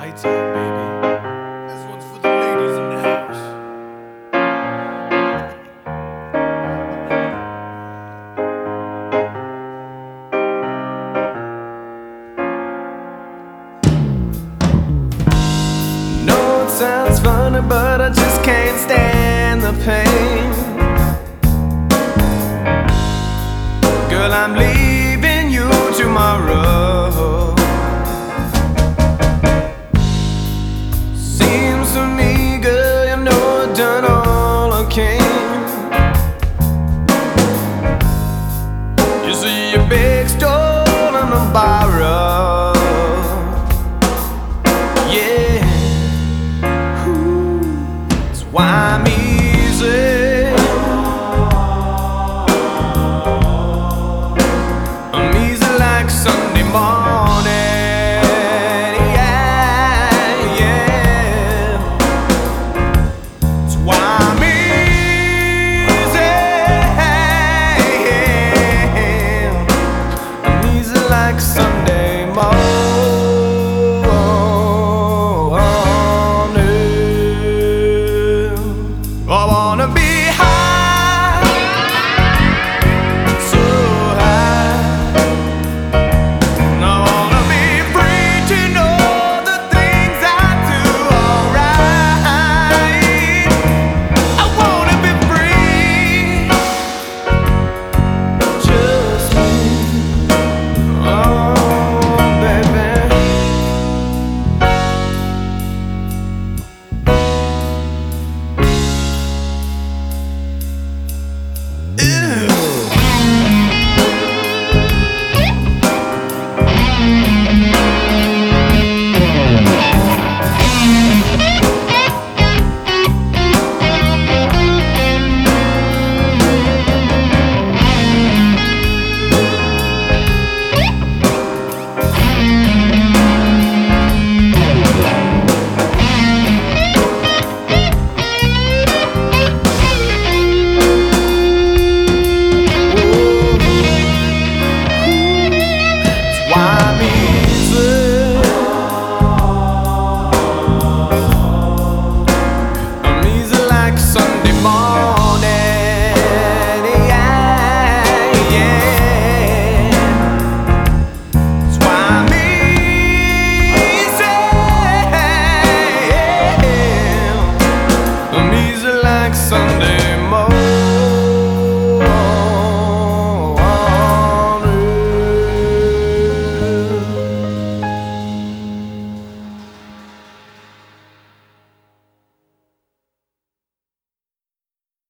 Lights out, baby. This one's for the ladies in the house. No, it sounds funny, but I just can't stand the pain. Girl, I'm leaving you tomorrow. Seems to me, girl, you know I've done all I can. You see your big stole and a borrow. Yeah, ooh, that's why I'm easy. I'm easy like Sunday morning. Yeah, yeah. That's why I'm easy. I'm easy like Sunday morning.